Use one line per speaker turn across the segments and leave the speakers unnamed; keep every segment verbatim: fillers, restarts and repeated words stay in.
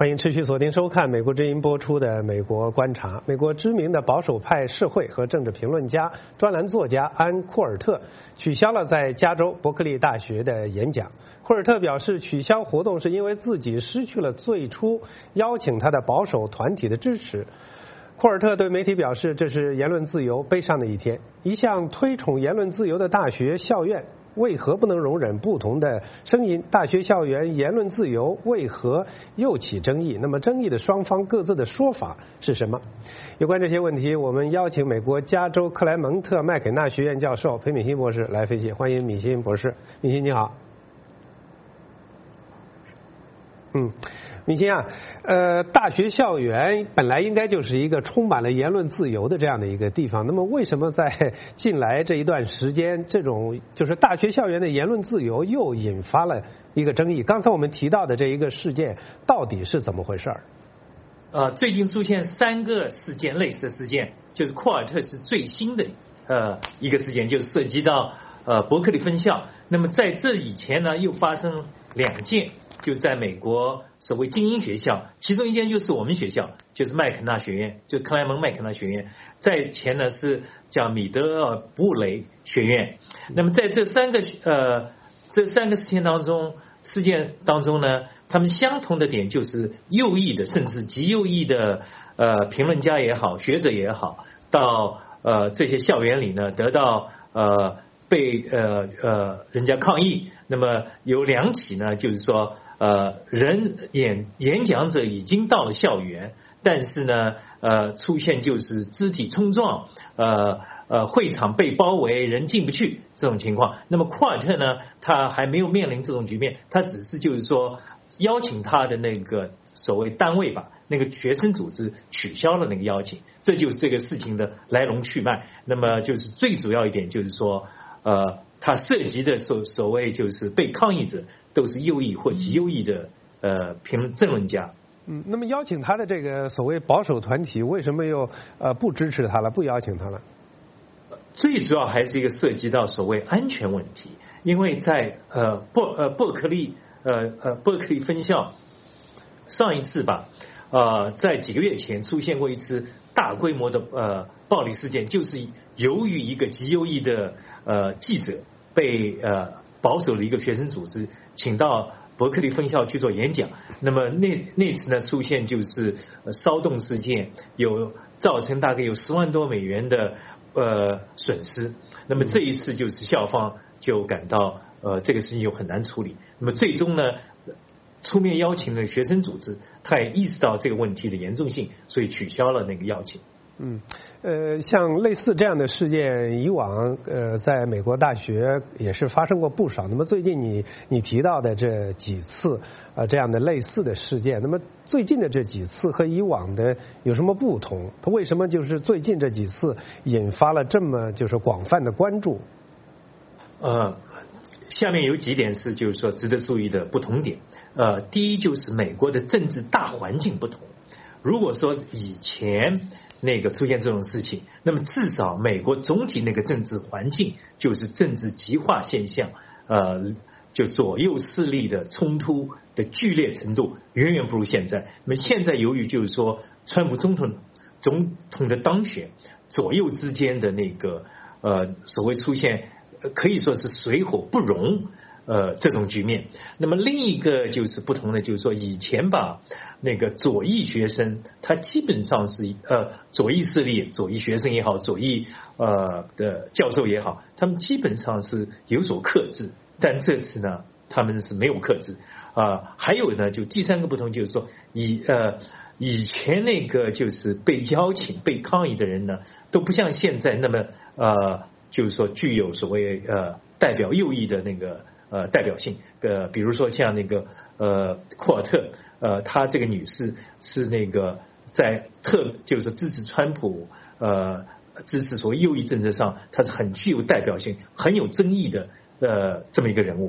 欢迎持续锁定收看美国之音播出的《美国观察》。美国知名的保守派社会和政治评论家、专栏作家安·库尔特取消了在加州伯克利大学的演讲。库尔特表示，取消活动是因为自己失去了最初邀请他的保守团体的支持。库尔特对媒体表示，这是言论自由悲伤的一天。一向推崇言论自由的大学校院为何不能容忍不同的声音？大学校园言论自由为何又起争议？那么争议的双方各自的说法是什么？有关这些问题，我们邀请美国加州克莱蒙特麦肯纳学院教授裴敏欣博士来分析。欢迎敏欣博士。敏欣你好。嗯。敏欣啊，呃，大学校园本来应该就是一个充满了言论自由的这样的一个地方，那么为什么在近来这一段时间，这种就是大学校园的言论自由又引发了一个争议？刚才我们提到的这一个事件到底是怎么回事？
呃，最近出现三个事件，类似的事件，就是库尔特是最新的呃一个事件，就是涉及到呃伯克利分校。那么在这以前呢，又发生两件。就在美国所谓精英学校，其中一间就是我们学校，就是麦肯纳学院，就克莱蒙麦肯纳学院。在前呢是叫米德尔布雷学院。那么在这三个呃这三个事件当中，事件当中呢，他们相同的点就是右翼的，甚至极右翼的呃评论家也好，学者也好，到呃这些校园里呢，得到呃被呃呃人家抗议。那么有两起呢，就是说。呃，人演演讲者已经到了校园，但是呢，呃，出现就是肢体冲撞，呃呃，会场被包围，人进不去这种情况。那么库尔特呢，他还没有面临这种局面，他只是就是说邀请他的那个所谓单位吧，那个学生组织取消了那个邀请，这就是这个事情的来龙去脉。那么就是最主要一点就是说，呃，他涉及的所所谓就是被抗议者。都是右翼或极右翼的呃评论政论家。
嗯，那么邀请他的这个所谓保守团体，为什么又呃不支持他了，不邀请他了？
最主要还是一个涉及到所谓安全问题，因为在呃伯呃伯克利呃呃伯克利分校上一次吧，呃在几个月前出现过一次大规模的呃暴力事件，就是由于一个极右翼的呃记者被呃。保守的一个学生组织请到伯克利分校去做演讲，那么那那次呢出现就是骚动事件，有造成大概有十万多美元的呃损失。那么这一次就是校方就感到呃这个事情又很难处理，那么最终呢出面邀请的学生组织，他也意识到这个问题的严重性，所以取消了那个邀请。
嗯，呃，像类似这样的事件，以往呃，在美国大学也是发生过不少。那么最近你你提到的这几次呃这样的类似的事件，那么最近的这几次和以往的有什么不同？它为什么就是最近这几次引发了这么就是广泛的关注？
呃，下面有几点是就是说值得注意的不同点。呃，第一就是美国的政治大环境不同。如果说以前那个出现这种事情，那么至少美国总体那个政治环境就是政治极化现象，呃，就左右势力的冲突的剧烈程度远远不如现在。那么现在由于就是说川普总统总统的当选，左右之间的那个呃所谓出现可以说是水火不容。呃，这种局面。那么另一个就是不同的，就是说以前吧，那个左翼学生他基本上是呃左翼势力、左翼学生也好，左翼呃的教授也好，他们基本上是有所克制。但这次呢，他们是没有克制啊、呃。还有呢，就第三个不同就是说，以呃以前那个就是被邀请、被抗议的人呢，都不像现在那么呃，就是说具有所谓呃代表右翼的那个。呃，代表性，呃，比如说像那个呃库尔特，呃，她这个女士是那个在特就是支持川普，呃，支持所谓右翼政策上，她是很具有代表性、很有争议的呃这么一个人物。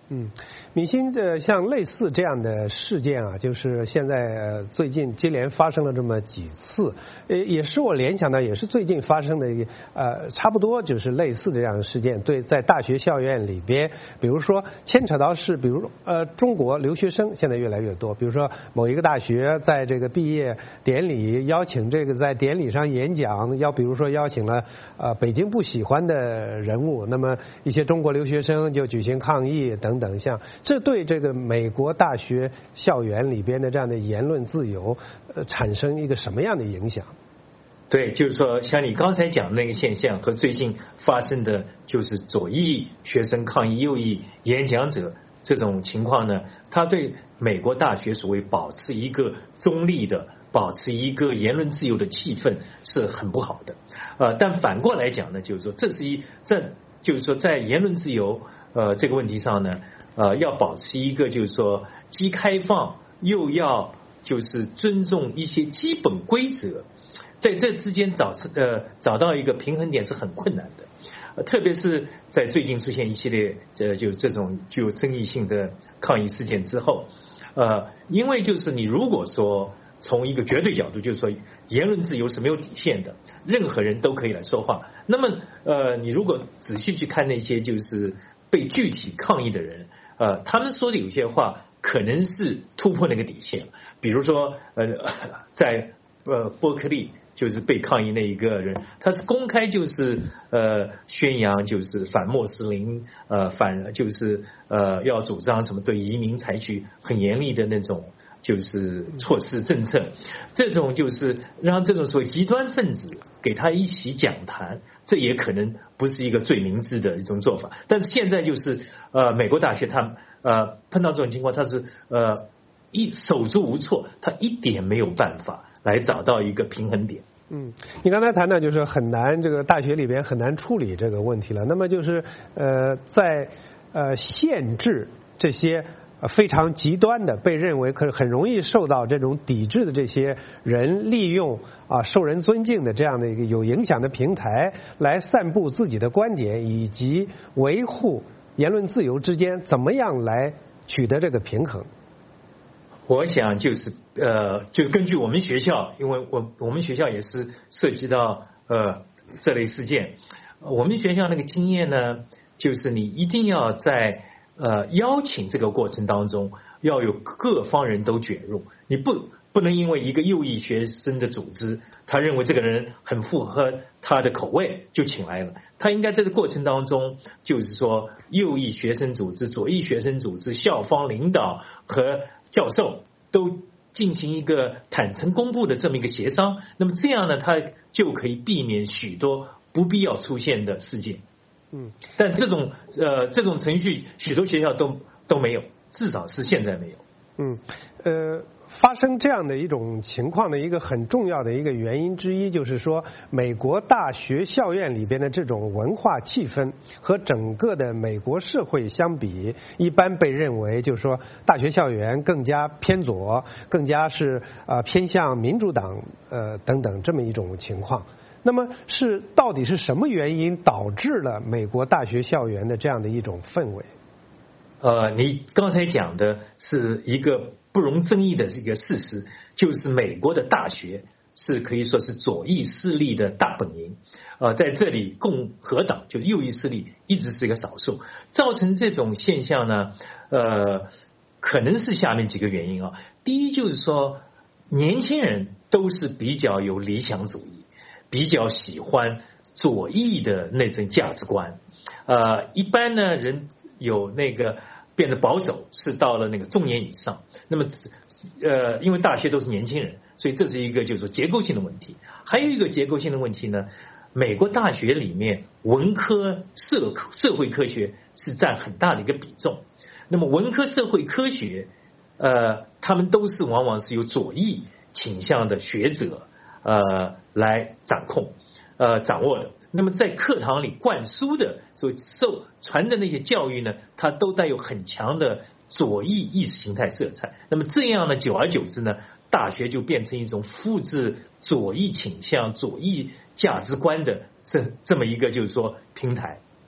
嗯，米欣，这像类似这样的事件啊，就是现在呃最近接连发生了这么几次，呃，也是我联想到，也是最近发生的一个呃差不多就是类似的这样的事件。对，在大学校园里边，比如说牵扯到是，比如呃中国留学生现在越来越多，比如说某一个大学在这个毕业典礼邀请这个在典礼上演讲，要比如说邀请了呃北京不喜欢的人物，那么一些中国留学生就举行抗议等。等项，这对这个美国大学校园里边的这样的言论自由，呃，产生一个什么样的影响？
对，就是说，像你刚才讲的那个现象和最近发生的就是左翼学生抗议右翼演讲者这种情况呢，它对美国大学所谓保持一个中立的、保持一个言论自由的气氛是很不好的。呃，但反过来讲呢，就是说，这是一这就是说，在言论自由呃这个问题上呢，呃，要保持一个就是说既开放又要就是尊重一些基本规则，在这之间找呃找到一个平衡点是很困难的。呃、特别是在最近出现一系列呃就这种具有争议性的抗议事件之后，呃，因为就是你如果说从一个绝对角度，就是说言论自由是没有底线的，任何人都可以来说话。那么呃，你如果仔细去看那些就是被具体抗议的人，呃，他们说的有些话可能是突破那个底线，比如说呃，在呃伯克利就是被抗议那一个人，他是公开就是呃宣扬就是反穆斯林，呃反就是呃要主张什么对移民采取很严厉的那种就是措施政策，这种就是让这种所谓极端分子给他一起讲坛，这也可能不是一个最明智的一种做法。但是现在就是呃美国大学他呃碰到这种情况，他是呃一手足无措，他一点没有办法来找到一个平衡点。
嗯，你刚才谈到就是很难，这个大学里边很难处理这个问题了。那么就是呃在呃限制这些非常极端的被认为可很容易受到这种抵制的这些人，利用啊受人尊敬的这样的一个有影响的平台来散布自己的观点，以及维护言论自由之间怎么样来取得这个平衡？
我想就是呃，就是根据我们学校，因为我我们学校也是涉及到呃这类事件，我们学校那个经验呢，就是你一定要在呃邀请这个过程当中要有各方人都卷入，你不不能因为一个右翼学生的组织，他认为这个人很符合他的口味就请来了，他应该在这个过程当中，就是说右翼学生组织、左翼学生组织、校方领导和教授都进行一个坦诚公布的这么一个协商，那么这样呢，他就可以避免许多不必要出现的事件。嗯，但这种呃这种程序，许多学校都都没有，至少是现在没有。
嗯，呃。发生这样的一种情况的一个很重要的一个原因之一，就是说美国大学校园里边的这种文化气氛和整个的美国社会相比，一般被认为就是说大学校园更加偏左，更加是呃偏向民主党呃等等这么一种情况。那么是到底是什么原因导致了美国大学校园的这样的一种氛围？
呃，你刚才讲的是一个不容争议的一个事实，就是美国的大学是可以说是左翼势力的大本营，呃，在这里共和党就右翼势力一直是一个少数，造成这种现象呢，呃，可能是下面几个原因啊。第一就是说，年轻人都是比较有理想主义，比较喜欢左翼的那种价值观，呃，一般呢人有那个变得保守是到了那个中年以上，那么呃，因为大学都是年轻人，所以这是一个就是说结构性的问题。还有一个结构性的问题呢，美国大学里面文科社社会科学是占很大的一个比重，那么文科社会科学呃，他们都是往往是由左翼倾向的学者呃来掌控呃掌握的。那么在课堂里灌输的所受传的那些教育呢，它都带有很强的左翼意识形态色彩。那么这样呢，久而久之呢，大学就变成一种复制左翼倾向、左翼价值观的这这么一个就是说平台。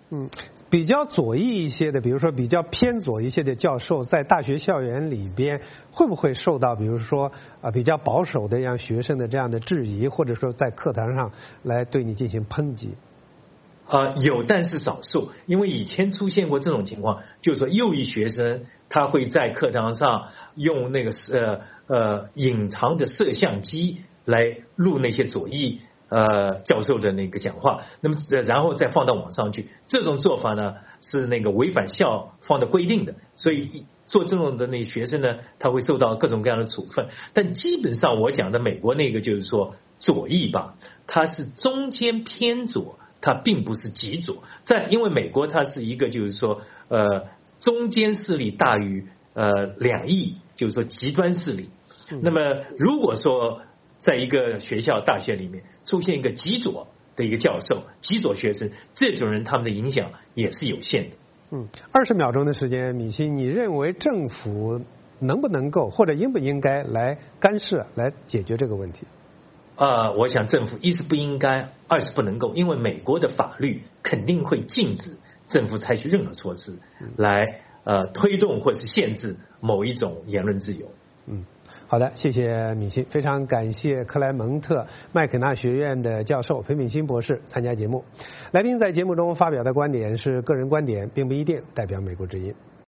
嗯，比较左翼一些的，比如说比较偏左一些的教授，在大学校园里边会不会受到，比如说啊比较保守的让学生的这样的质疑，或者说在课堂上来对你进行抨击？
啊、呃，有，但是少数，因为以前出现过这种情况，就是说右翼学生他会在课堂上用那个呃呃隐藏的摄像机来录那些左翼呃教授的那个讲话，那么然后再放到网上去。这种做法呢是那个违反校方的规定的，所以做这种的那学生呢，他会受到各种各样的处分。但基本上我讲的美国那个就是说左翼吧，它是中间偏左。它并不是极左，在因为美国它是一个就是说呃中间势力大于呃两翼，就是说极端势力。那么如果说在一个学校大学里面出现一个极左的一个教授、极左学生，这种人他们的影响也是有限的。
嗯，二十秒钟的时间，米西，你认为政府能不能够或者应不应该来干涉来解决这个问题？
呃，我想政府一是不应该，二是不能够，因为美国的法律肯定会禁止政府采取任何措施来呃推动或是限制某一种言论自由。
嗯，好的，谢谢敏欣，非常感谢克莱蒙特麦肯纳学院的教授裴敏欣博士参加节目。来宾在节目中发表的观点是个人观点，并不一定代表美国之音。